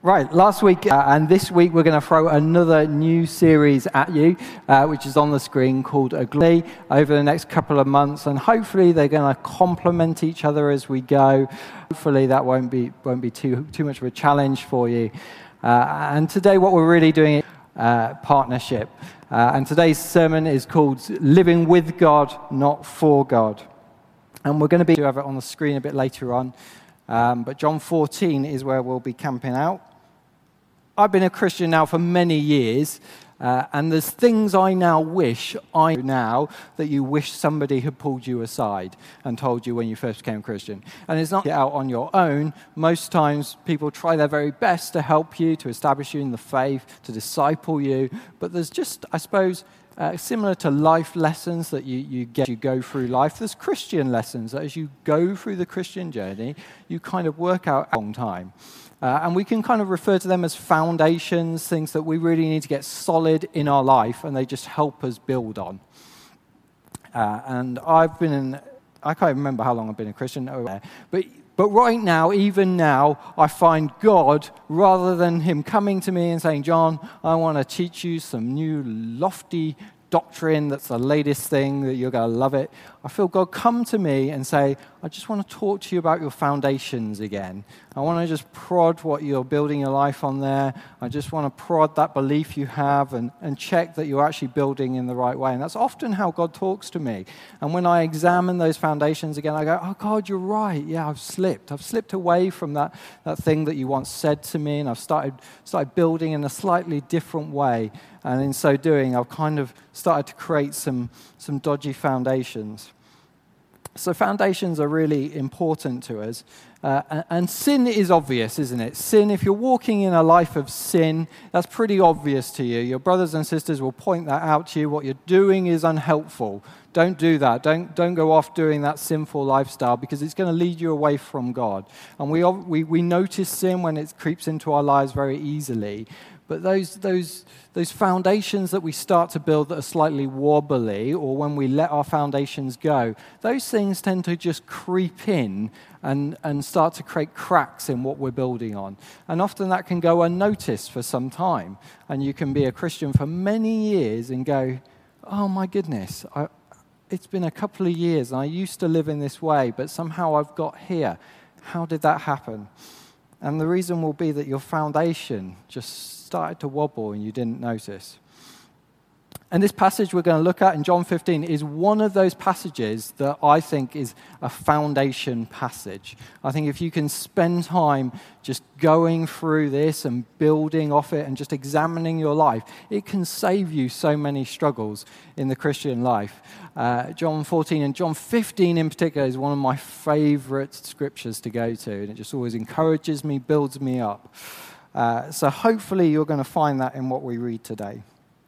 Right, last week and this week we're going to throw another new series at you, which is on the screen called Aglee over the next couple of months, and hopefully they're going to complement each other as we go. Hopefully that won't be too much of a challenge for you. And today what we're really doing is partnership. And today's sermon is called Living with God, Not for God. And we're going to have it on the screen a bit later on. But John 14 is where we'll be camping out. I've been a Christian now for many years, and there's things I now wish I knew now that you wish somebody had pulled you aside and told you when you first became a Christian. And it's not out on your own. Most times people try their very best to help you, to establish you in the faith, to disciple you. But there's just, I suppose, similar to life lessons that you go through life, there's Christian lessons that as you go through the Christian journey, you kind of work out a long time. And we can kind of refer to them as foundations, things that we really need to get solid in our life, and they just help us build on. And I can't remember how long I've been a Christian, but right now, even now, I find God, rather than him coming to me and saying, John, I want to teach you some new lofty doctrine that's the latest thing, that you're going to love it. I feel God come to me and say, I just want to talk to you about your foundations again. I want to just prod what you're building your life on there. I just want to prod that belief you have and check that you're actually building in the right way. And that's often how God talks to me. And when I examine those foundations again, I go, oh, God, you're right. Yeah, I've slipped. I've slipped away from that thing that you once said to me, and I've started building in a slightly different way. And in so doing, I've kind of started to create some dodgy foundations. So foundations are really important to us. And sin is obvious, isn't it? Sin, if you're walking in a life of sin, that's pretty obvious to you. Your brothers and sisters will point that out to you. What you're doing is unhelpful. Don't do that. Don't go off doing that sinful lifestyle, because it's going to lead you away from God. And we notice sin when it creeps into our lives very easily. But those foundations that we start to build that are slightly wobbly, or when we let our foundations go, those things tend to just creep in and start to create cracks in what we're building on. And often that can go unnoticed for some time. And you can be a Christian for many years and go, oh my goodness, it's been a couple of years and I used to live in this way, but somehow I've got here. How did that happen? And the reason will be that your foundation just started to wobble and you didn't notice. And this passage we're going to look at in John 15 is one of those passages that I think is a foundation passage. I think if you can spend time just going through this and building off it and just examining your life, it can save you so many struggles in the Christian life. John 14 and John 15 in particular is one of my favorite scriptures to go to, and it just always encourages me, builds me up. So hopefully you're going to find that in what we read today.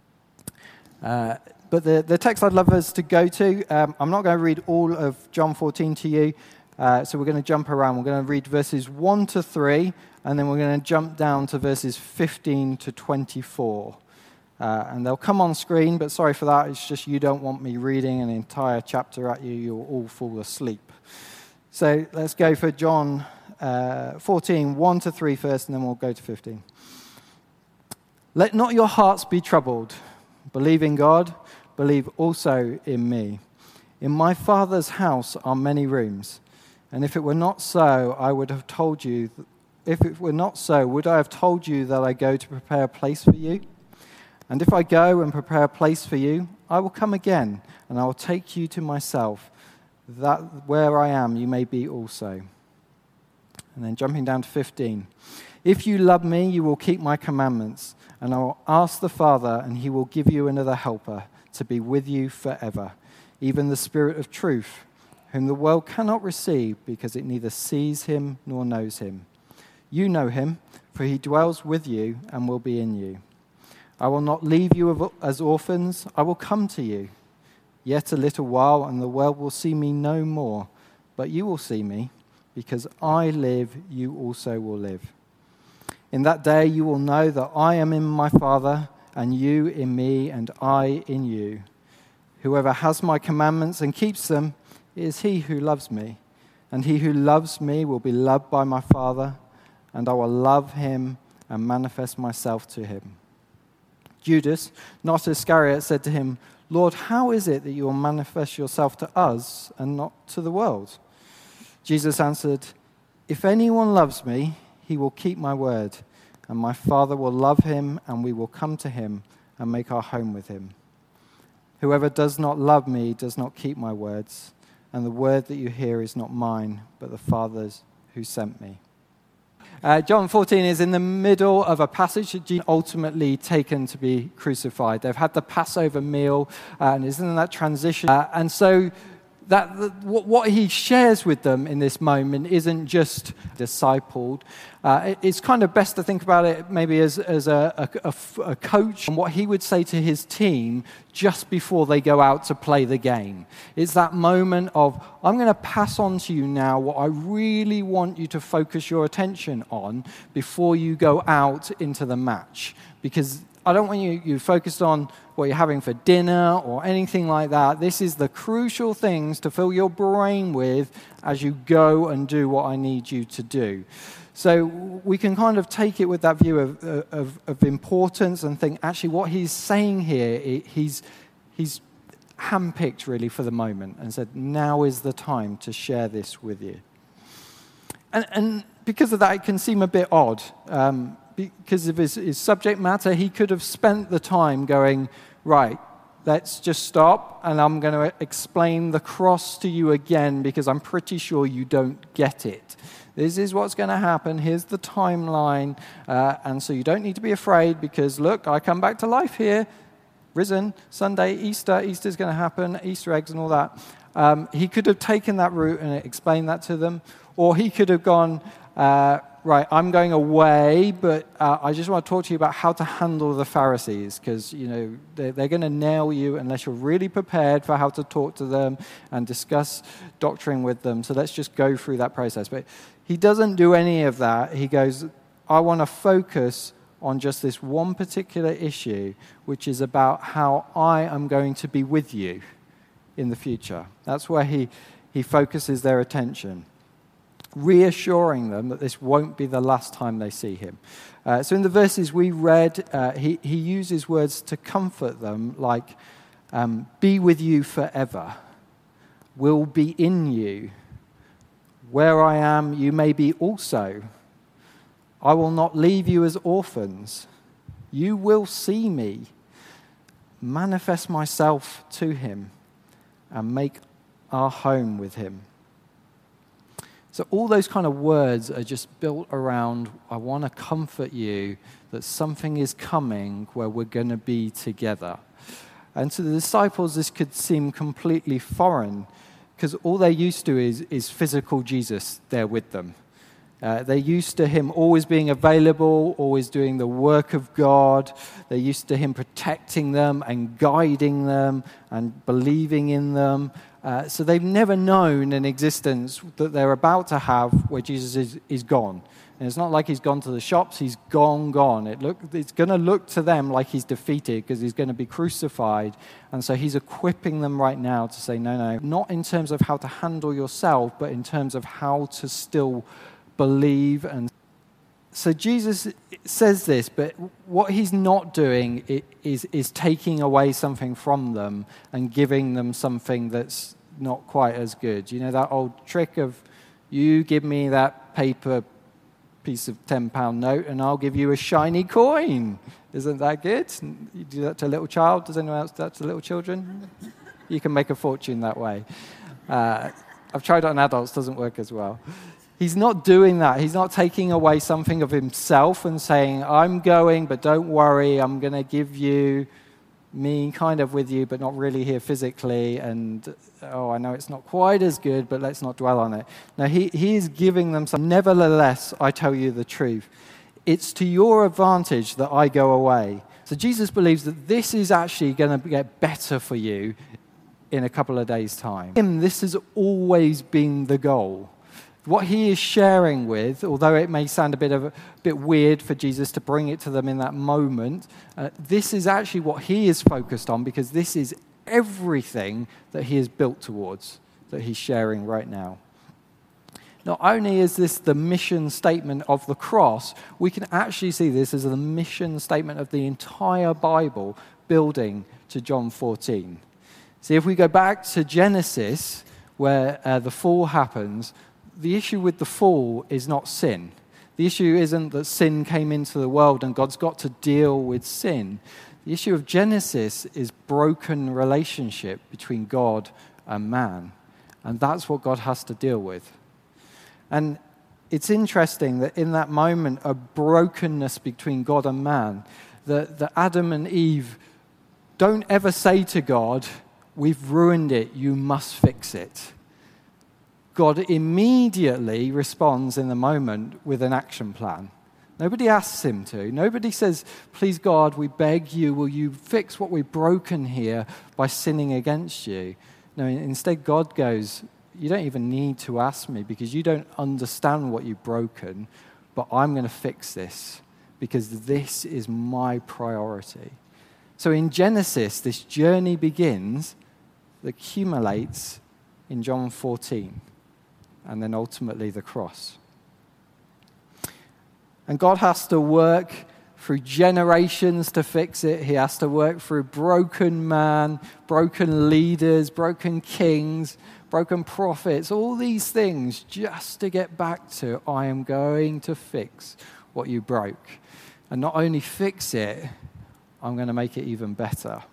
But the text I'd love us to go to, I'm not going to read all of John 14 to you, so we're going to jump around. We're going to read verses 1 to 3, and then we're going to jump down to verses 15 to 24. And they'll come on screen, but sorry for that, it's just you don't want me reading an entire chapter at you, you'll all fall asleep. So let's go for John 14, 1 to 3 first, and then we'll go to 15. Let not your hearts be troubled. Believe in God, believe also in me. In my Father's house are many rooms, and if it were not so, I would have told you. If it were not so, would I have told you that I go to prepare a place for you? And if I go and prepare a place for you, I will come again, and I will take you to myself, that where I am, you may be also. And then jumping down to 15. If you love me, you will keep my commandments, and I will ask the Father, and he will give you another helper to be with you forever, even the Spirit of truth, whom the world cannot receive because it neither sees him nor knows him. You know him, for he dwells with you and will be in you. I will not leave you as orphans, I will come to you. Yet a little while, and the world will see me no more, but you will see me, because I live, you also will live. In that day you will know that I am in my Father, and you in me, and I in you. Whoever has my commandments and keeps them is he who loves me. And he who loves me will be loved by my Father, and I will love him and manifest myself to him. Judas, not Iscariot, said to him, Lord, how is it that you will manifest yourself to us and not to the world? Jesus answered, if anyone loves me, he will keep my word, and my Father will love him, and we will come to him and make our home with him. Whoever does not love me does not keep my words, and the word that you hear is not mine, but the Father's who sent me. John 14 is in the middle of a passage that Jesus ultimately taken to be crucified. They've had the Passover meal, and is in that transition. And so what he shares with them in this moment isn't just discipled. It's kind of best to think about it maybe as a coach and what he would say to his team just before they go out to play the game. It's that moment of, I'm going to pass on to you now what I really want you to focus your attention on before you go out into the match. Because I don't want you focused on what you're having for dinner or anything like that. This is the crucial things to fill your brain with as you go and do what I need you to do. So we can kind of take it with that view of importance and think, actually, what he's saying here, he's handpicked really for the moment and said, now is the time to share this with you. And because of that, it can seem a bit odd. Because of his subject matter, he could have spent the time going, right, let's just stop, and I'm going to explain the cross to you again because I'm pretty sure you don't get it. This is what's going to happen. Here's the timeline. And so you don't need to be afraid because, look, I come back to life here. Risen, Sunday, Easter's going to happen, Easter eggs and all that. He could have taken that route and explained that to them. Or he could have gone, right, I'm going away, but I just want to talk to you about how to handle the Pharisees, because they're going to nail you unless you're really prepared for how to talk to them and discuss doctrine with them. So let's just go through that process. But he doesn't do any of that. He goes, I want to focus on just this one particular issue, which is about how I am going to be with you in the future. That's where he focuses their attention, reassuring them that this won't be the last time they see him. So in the verses we read, he uses words to comfort them like, be with you forever, will be in you. Where I am, you may be also. I will not leave you as orphans. You will see me, manifest myself to him, and make our home with him. So all those kind of words are just built around, I want to comfort you that something is coming where we're going to be together. And to the disciples, this could seem completely foreign because all they're used to is physical Jesus there with them. They're used to him always being available, always doing the work of God. They're used to him protecting them and guiding them and believing in them. So they've never known an existence that they're about to have where Jesus is gone. And it's not like he's gone to the shops, he's gone. It's going to look to them like he's defeated because he's going to be crucified. And so he's equipping them right now to say, no, not in terms of how to handle yourself, but in terms of how to still believe. And so Jesus says this, but what he's not doing is taking away something from them and giving them something that's not quite as good. You know that old trick of, you give me that paper piece of £10 note and I'll give you a shiny coin. Isn't that good? You do that to a little child. Does anyone else do that to little children? You can make a fortune that way. I've tried it on adults, doesn't work as well. He's not doing that. He's not taking away something of himself and saying, I'm going, but don't worry, I'm going to give you me kind of with you, but not really here physically. And, I know it's not quite as good, but let's not dwell on it. Now, he is giving them some. Nevertheless, I tell you the truth. It's to your advantage that I go away. So Jesus believes that this is actually going to get better for you in a couple of days' time. This has always been the goal. What he is sharing with, although it may sound a bit weird for Jesus to bring it to them in that moment, this is actually what he is focused on because this is everything that he is built towards, that he's sharing right now. Not only is this the mission statement of the cross, we can actually see this as the mission statement of the entire Bible building to John 14. See, if we go back to Genesis, where the fall happens, the issue with the fall is not sin. The issue isn't that sin came into the world and God's got to deal with sin. The issue of Genesis is broken relationship between God and man. And that's what God has to deal with. And it's interesting that in that moment of brokenness between God and man, that Adam and Eve don't ever say to God, "We've ruined it, you must fix it." God immediately responds in the moment with an action plan. Nobody asks him to. Nobody says, "Please, God, we beg you, will you fix what we've broken here by sinning against you?" No, instead God goes, "You don't even need to ask me because you don't understand what you've broken, but I'm going to fix this because this is my priority." So in Genesis, this journey begins, accumulates in John 14, and then ultimately the cross. And God has to work through generations to fix it. He has to work through broken man, broken leaders, broken kings, broken prophets, all these things just to get back to, I am going to fix what you broke. And not only fix it, I'm going to make it even better.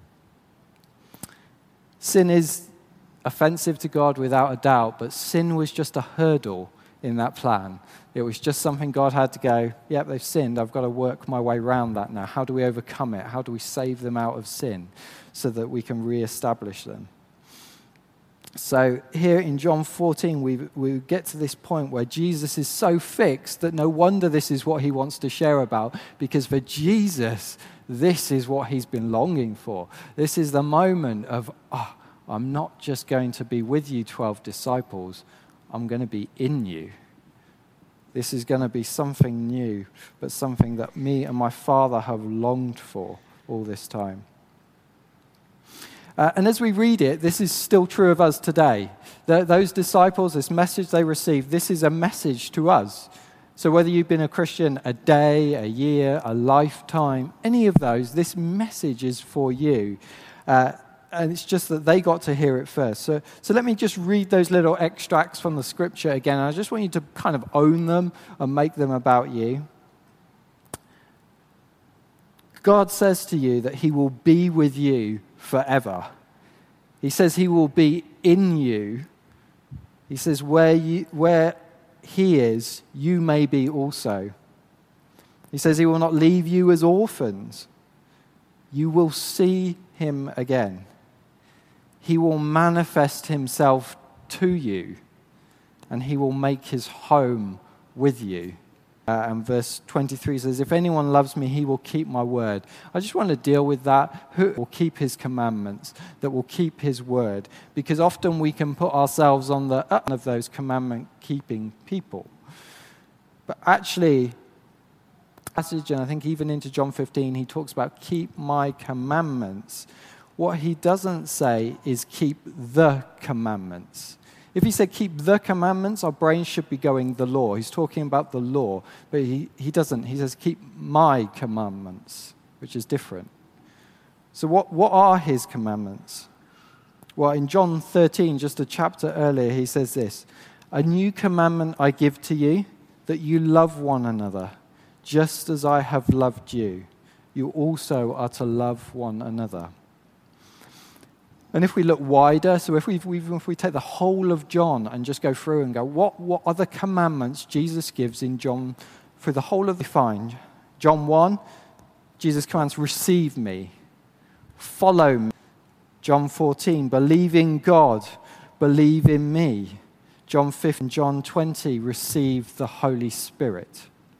Sin is offensive to God without a doubt, but sin was just a hurdle in that plan. It was just something God had to go, yep, they've sinned. I've got to work my way around that now. How do we overcome it? How do we save them out of sin so that we can reestablish them? So here in John 14, we get to this point where Jesus is so fixed that no wonder this is what he wants to share about, because for Jesus, this is what he's been longing for. This is the moment of, I'm not just going to be with you, 12 disciples. I'm going to be in you. This is going to be something new, but something that me and my Father have longed for all this time. And as we read it, this is still true of us today. Those disciples, this message they received, this is a message to us. So whether you've been a Christian a day, a year, a lifetime, any of those, this message is for you. And it's just that they got to hear it first. So let me just read those little extracts from the scripture again. I just want you to kind of own them and make them about you. God says to you that he will be with you forever. He says he will be in you. He says where he is, you may be also. He says he will not leave you as orphans. You will see him again. He will manifest himself to you, and he will make his home with you. And verse 23 says, if anyone loves me, he will keep my word. I just want to deal with that. Who will keep his commandments, that will keep his word? Because often we can put ourselves on the end of those commandment-keeping people. But actually, passage, and I think even into John 15, he talks about keep my commandments. What he doesn't say is keep the commandments. If he said keep the commandments, our brains should be going the law. He's talking about the law, but he doesn't. He says keep my commandments, which is different. So what are his commandments? Well, in John 13, just a chapter earlier, he says this, a new commandment I give to you, that you love one another, just as I have loved you. You also are to love one another. And if we look wider, so if we take the whole of John and just go through and go, what other commandments Jesus gives in John for the whole of the find? John 1, Jesus commands, receive me, follow me. John 14, believe in God, believe in me. John 15, John 20, receive the Holy Spirit.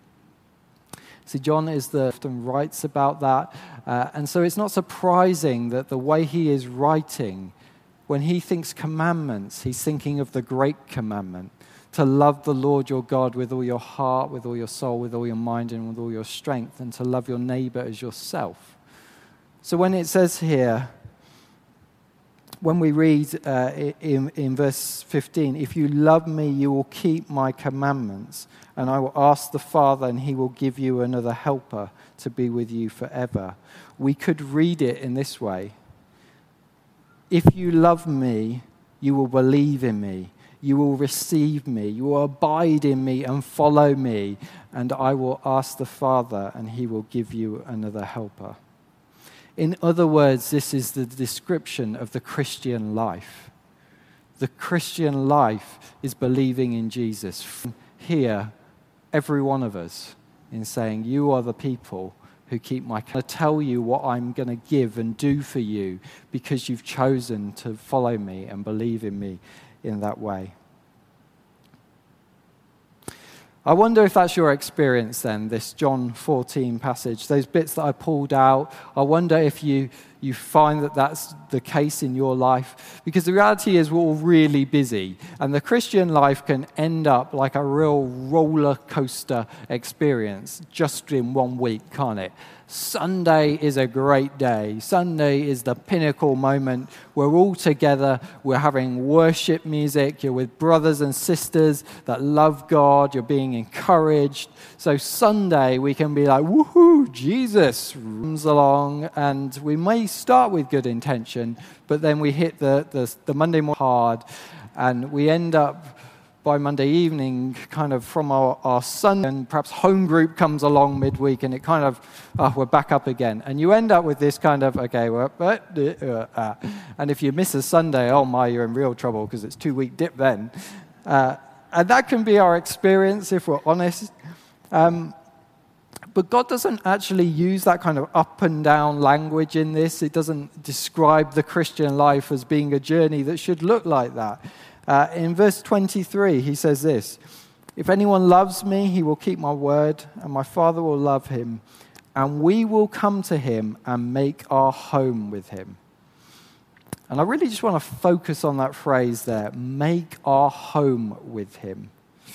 See, John often writes about that, and so it's not surprising that the way he is writing, when he thinks commandments, he's thinking of the great commandment, to love the Lord your God with all your heart, with all your soul, with all your mind, and with all your strength, and to love your neighbor as yourself. So when it says here, when we read in verse 15, if you love me, you will keep my commandments, and I will ask the Father, and he will give you another helper to be with you forever. We could read it in this way. If you love me, you will believe in me. You will receive me. You will abide in me and follow me. And I will ask the Father, and he will give you another helper. In other words, this is the description of the Christian life. The Christian life is believing in Jesus. Here, every one of us, in saying, you are the people who keep my... I'm going to tell you what I'm going to give and do for you because you've chosen to follow me and believe in me in that way. I wonder if that's your experience then, this John 14 passage, those bits that I pulled out. I wonder if you find that that's the case in your life. Because the reality is we're all really busy. And the Christian life can end up like a real roller coaster experience just in 1 week, can't it? Sunday is a great day. Sunday is the pinnacle moment. We're all together. We're having worship music. You're with brothers and sisters that love God. You're being encouraged. So Sunday, we can be like, woohoo, Jesus comes along. And we may start with good intention, but then we hit the Monday morning hard. And we end up by Monday evening, kind of from our Sunday, and perhaps home group comes along midweek, and it kind of, we're back up again. And you end up with this kind of, okay, and if you miss a Sunday, oh my, you're in real trouble because it's 2-week dip then. And that can be our experience if we're honest. But God doesn't actually use that kind of up and down language in this. It doesn't describe the Christian life as being a journey that should look like that. In verse 23, he says this, if anyone loves me, he will keep my word, and my Father will love him, and we will come to him and make our home with him. And I really just want to focus on that phrase there, make our home with him.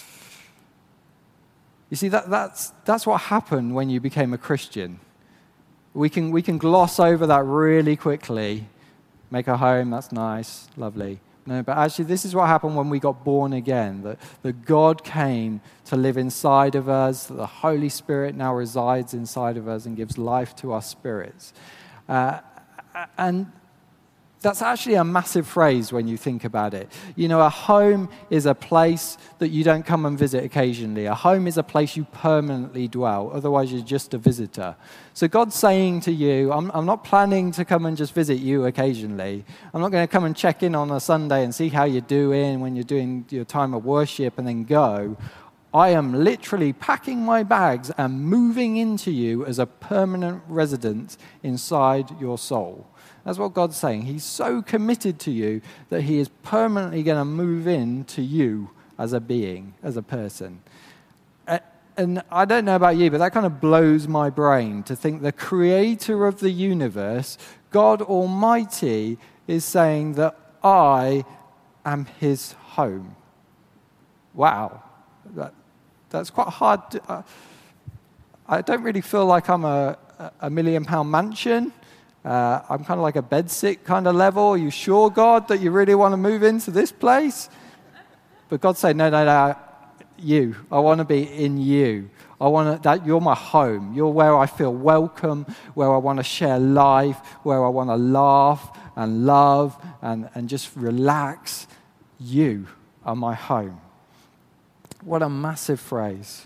You see, that's what happened when you became a Christian. We can gloss over that really quickly. Make a home, that's nice, lovely. No, but actually this is what happened when we got born again, that God came to live inside of us, that the Holy Spirit now resides inside of us and gives life to our spirits. And that's actually a massive phrase when you think about it. You know, a home is a place that you don't come and visit occasionally. A home is a place you permanently dwell. Otherwise, you're just a visitor. So God's saying to you, I'm not planning to come and just visit you occasionally. I'm not going to come and check in on a Sunday and see how you're doing when you're doing your time of worship and then go. I am literally packing my bags and moving into you as a permanent resident inside your soul. That's what God's saying. He's so committed to you that he is permanently going to move into you as a being, as a person. And I don't know about you, but that kind of blows my brain to think the creator of the universe, God Almighty, is saying that I am his home. Wow. That's quite hard. I don't really feel like I'm a £1 million mansion. I'm kind of like a bedsit kind of level. Are you sure, God, that you really want to move into this place? But God said, no, you. I want to be in you. I want that you're my home. You're where I feel welcome, where I want to share life, where I want to laugh and love and just relax. You are my home. What a massive phrase.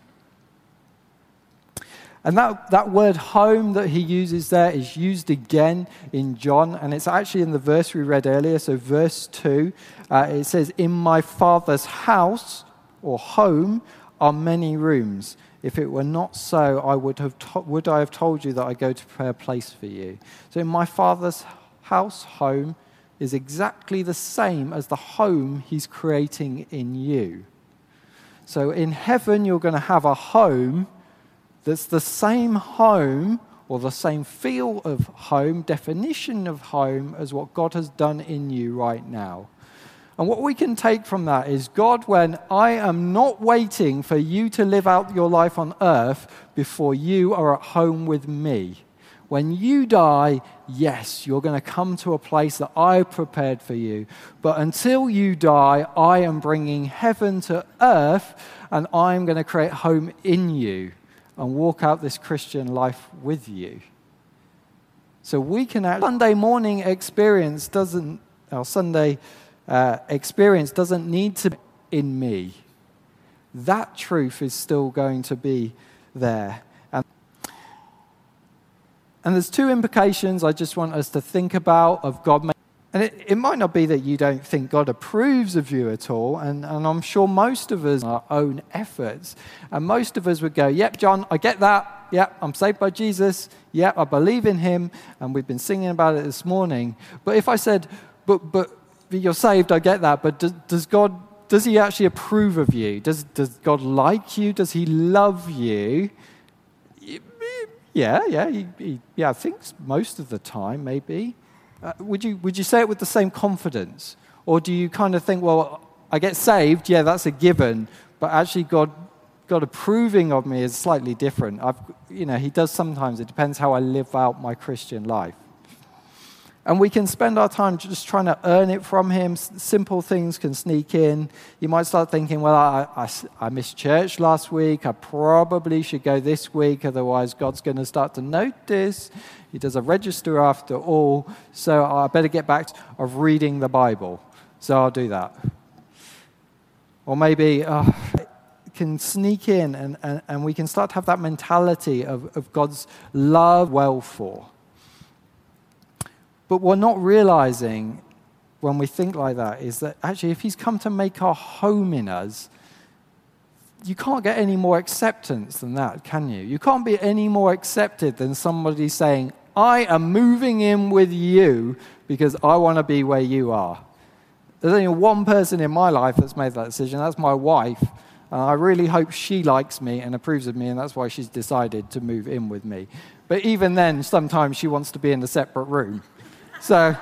And that word home that he uses there is used again in John, and it's actually in the verse we read earlier, so verse 2. It says, in my Father's house, or home, are many rooms. If it were not so, would I have told you that I go to prepare a place for you? So in my Father's house, home, is exactly the same as the home he's creating in you. So in heaven, you're going to have a home that's the same home or the same feel of home, definition of home as what God has done in you right now. And what we can take from that is, God, when I am not waiting for you to live out your life on earth before you are at home with me, When you die, yes, you're going to come to a place that I prepared for you. But until you die, I am bringing heaven to earth, and I'm going to create home in you and walk out this Christian life with you. So we can have Sunday morning experience doesn't, our Sunday experience doesn't need to be in me. That truth is still going to be there. And there's two implications I just want us to think about of God. And it might not be that you don't think God approves of you at all, and I'm sure most of us, our own efforts, and most of us would go, yep, John, I get that. Yep, I'm saved by Jesus. Yep, I believe in him, and we've been singing about it this morning. But if I said, but you're saved, I get that, but does he actually approve of you? Does God like you? Does he love you? Yeah, I think most of the time, maybe. Would you say it with the same confidence? Or do you kind of think, well, I get saved, yeah, that's a given, but actually God approving of me is slightly different. He does sometimes. It depends how I live out my Christian life. And we can spend our time just trying to earn it from him. Simple things can sneak in. You might start thinking, well, I missed church last week. I probably should go this week, otherwise God's going to start to notice. He does a register after all, so I better get back to reading the Bible. So I'll do that. Or maybe it can sneak in, and we can start to have that mentality of God's love well for. But we're not realizing when we think like that is that actually if he's come to make our home in us, you can't get any more acceptance than that, can you? You can't be any more accepted than somebody saying, I am moving in with you because I want to be where you are. There's only one person in my life that's made that decision. That's my wife. And I really hope she likes me and approves of me, and that's why she's decided to move in with me. But even then, sometimes she wants to be in a separate room. So,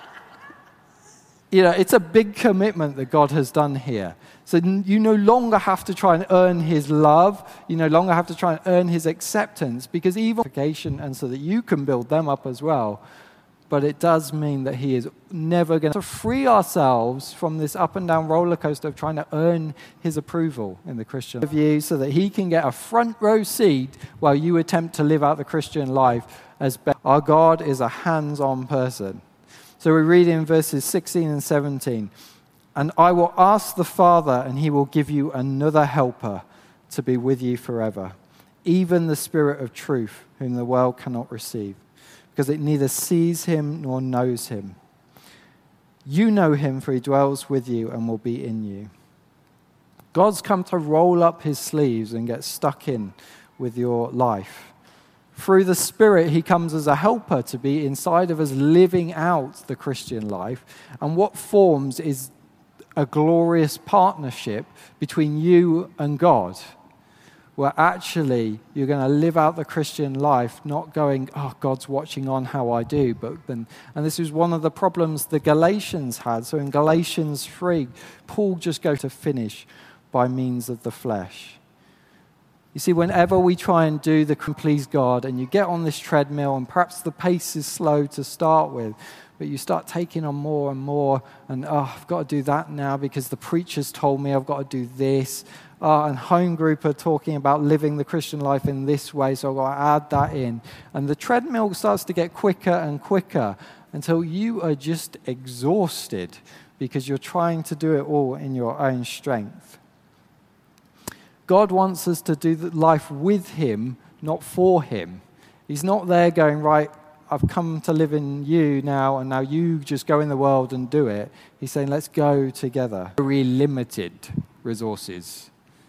it's a big commitment that God has done here. So you no longer have to try and earn his love. You no longer have to try and earn his acceptance, because even and so that you can build them up as well. But it does mean that he is never going to free ourselves from this up and down roller coaster of trying to earn his approval in the Christian life, so that he can get a front row seat while you attempt to live out the Christian life as best. Our God is a hands-on person. So we read in verses 16 and 17, and I will ask the Father, and he will give you another helper to be with you forever, even the Spirit of truth, whom the world cannot receive, because it neither sees him nor knows him. You know him, for he dwells with you and will be in you. God's come to roll up his sleeves and get stuck in with your life. Through the Spirit, he comes as a helper to be inside of us, living out the Christian life. And what forms is a glorious partnership between you and God, where actually you're going to live out the Christian life, not going, oh, God's watching on how I do. And this is one of the problems the Galatians had. So in Galatians 3, Paul just goes to finish by means of the flesh. You see, whenever we try and do the please God, and you get on this treadmill, and perhaps the pace is slow to start with, but you start taking on more and more, and I've got to do that now because the preacher's told me I've got to do this. And home group are talking about living the Christian life in this way, so I've got to add that in. And the treadmill starts to get quicker and quicker until you are just exhausted because you're trying to do it all in your own strength. God wants us to do life with him, not for him. He's not there going, right, I've come to live in you now, and now you just go in the world and do it. He's saying, let's go together. Very limited resources.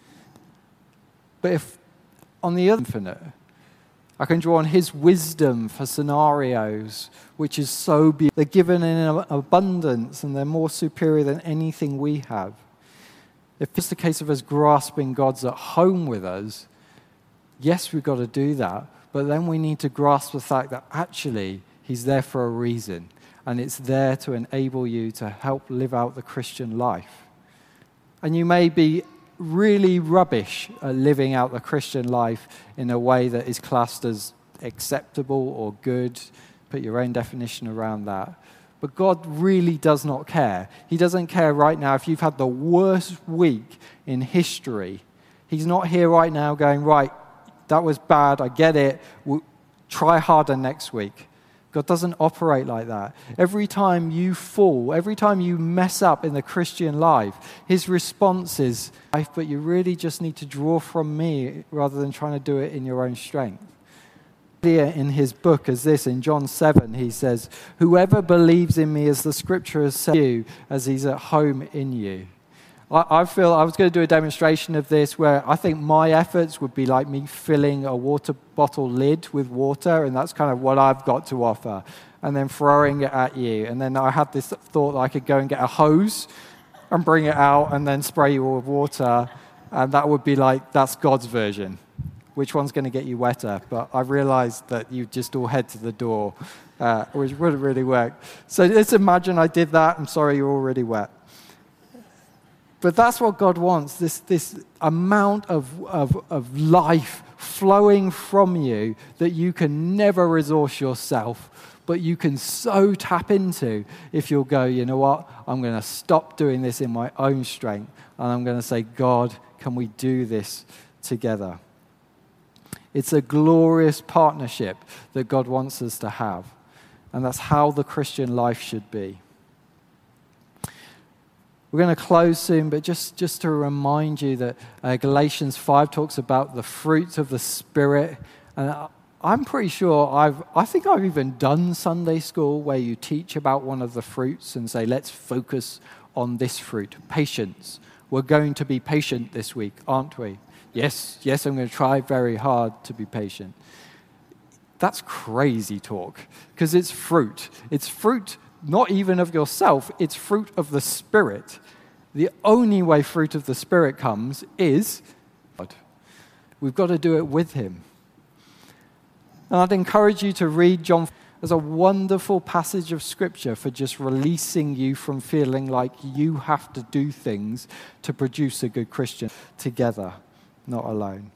But if, on the other infinite, I can draw on his wisdom for scenarios, which is so beautiful. They're given in abundance, and they're more superior than anything we have. If it's the case of us grasping God's at home with us, yes, we've got to do that. But then we need to grasp the fact that actually he's there for a reason. And it's there to enable you to help live out the Christian life. And you may be really rubbish at living out the Christian life in a way that is classed as acceptable or good. Put your own definition around that. But God really does not care. He doesn't care right now if you've had the worst week in history. He's not here right now going, right, that was bad, I get it, we'll try harder next week. God doesn't operate like that. Every time you fall, every time you mess up in the Christian life, his response is, but you really just need to draw from me rather than trying to do it in your own strength. In his book as this, in John 7, he says, whoever believes in me, as the scripture has said, you, as he's at home in you. I feel I was going to do a demonstration of this where I think my efforts would be like me filling a water bottle lid with water, and that's kind of what I've got to offer, and then throwing it at you. And then I had this thought that I could go and get a hose and bring it out and then spray you all with water, and that would be like, that's God's version. Which one's going to get you wetter? But I realized that you just all head to the door, which wouldn't really work. So let's imagine I did that. I'm sorry, you're already wet. But that's what God wants, this amount of life flowing from you that you can never resource yourself, but you can so tap into if you'll go, you know what, I'm going to stop doing this in my own strength, and I'm going to say, God, can we do this together? It's a glorious partnership that God wants us to have, and that's how the Christian life should be. We're going to close soon, but just to remind you that Galatians 5 talks about the fruits of the Spirit. And I'm pretty sure I think I've even done Sunday school where you teach about one of the fruits and say, let's focus on this fruit, patience. We're going to be patient this week, aren't we? Yes, I'm going to try very hard to be patient. That's crazy talk, because it's fruit. It's fruit not even of yourself, it's fruit of the Spirit. The only way fruit of the Spirit comes is God. We've got to do it with him. And I'd encourage you to read John as a wonderful passage of Scripture for just releasing you from feeling like you have to do things to produce a good Christian together, not alone.